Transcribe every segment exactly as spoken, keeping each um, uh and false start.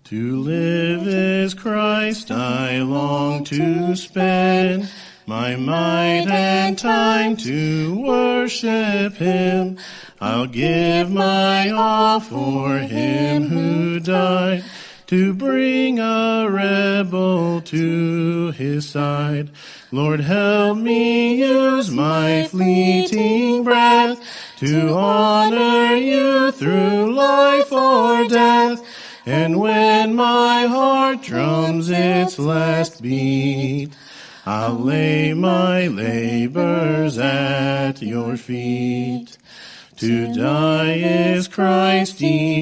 To live is Christ I long to spend, my might and time to worship him. I'll give my all for him who died, to bring a rebel to his side. Lord, help me use my fleeting breath to honor you through life or death. And when my heart drums its last beat, I'll lay my labors at your feet. To die is Christ's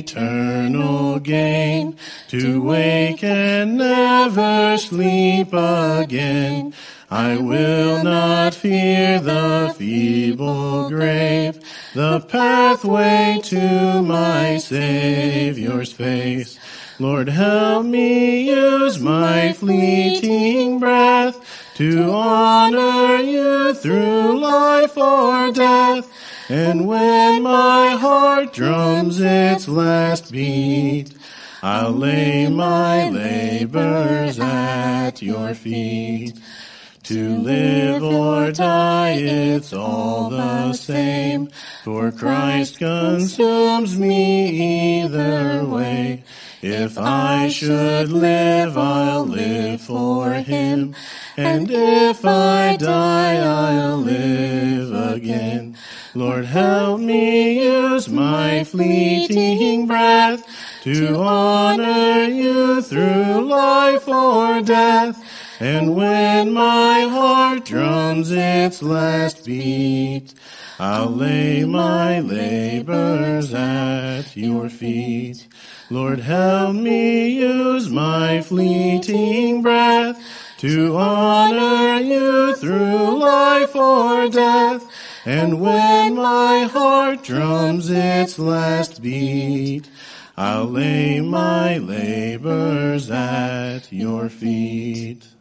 eternal gain, to wake and never sleep again. I will not fear the feeble grave, the pathway to my Savior's face. Lord, help me use my fleeting breath to honor you through life or death. And when my heart drums its last beat, I'll lay my labors at your feet. To live or die, it's all the same, for Christ consumes me either way. If I should live, I'll live for him, and if I die, I'll live again. Lord, help me use my fleeting breath to honor you through life or death. And when my heart drums its last beat, I'll lay my labors at your feet. Lord, help me use my fleeting breath to honor you through life or death. And when my heart drums its last beat, I'll lay my labors at your feet.